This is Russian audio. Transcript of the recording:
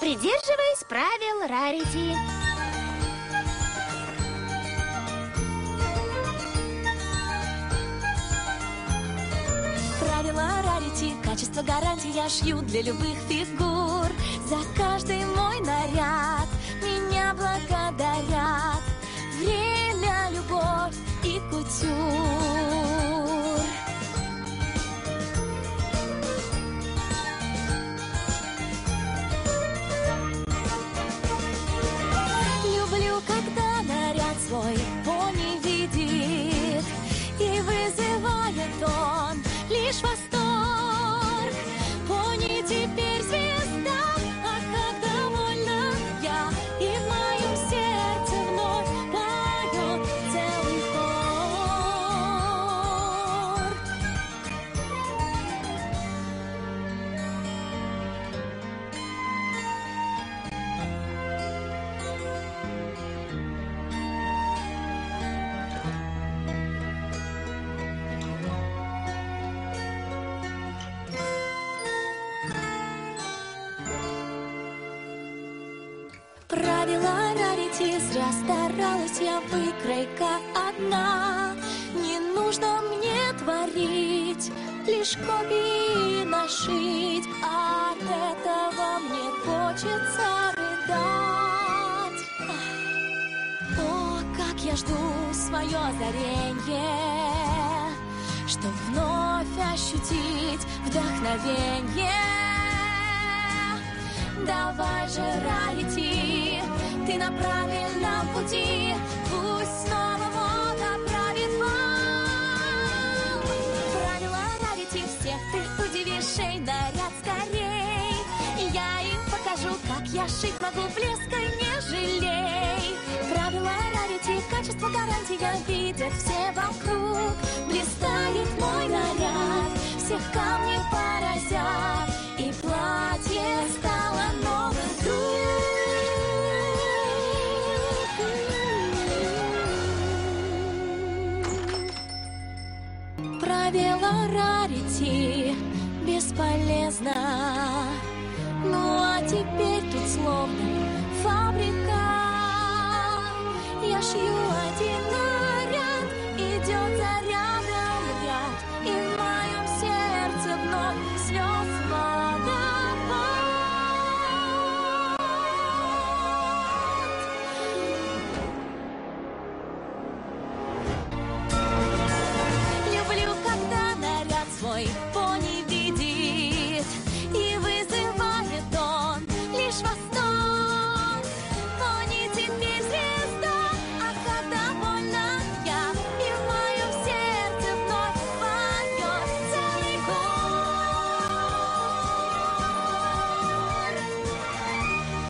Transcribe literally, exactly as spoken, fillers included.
придерживаясь правил Rarity. Правила Rarity, качество гарантия, шью для любых фигур. За каждый мой наряд меня благодарят. Время, любовь и кутюр. Люблю, когда наряд свой пони видит, и вызывает он лишь восторг. Пони теперь звезда, а как довольна я, и в моем сердце вновь поет целый хор. Правила Rarity, зря старалась я, выкройка одна. Не нужно мне творить, лишь копии нашить. От этого мне хочется рыдать. О, как я жду свое озаренье, чтоб вновь ощутить вдохновенье. Давай же, Rarity, ты на правильном пути, пусть снова мода правит вам. Правила Rarity, всех ты удивишь, эй, наряд скорей. Я им покажу, как я шить могу, блеска не жалей. Правила Rarity, качество гарантия, видят все вокруг. Блистает мой наряд, всех камни поразят, и платье стало новым друг. Правила Rarity бесполезно. Ну а теперь тут словно фабрика. Я шью один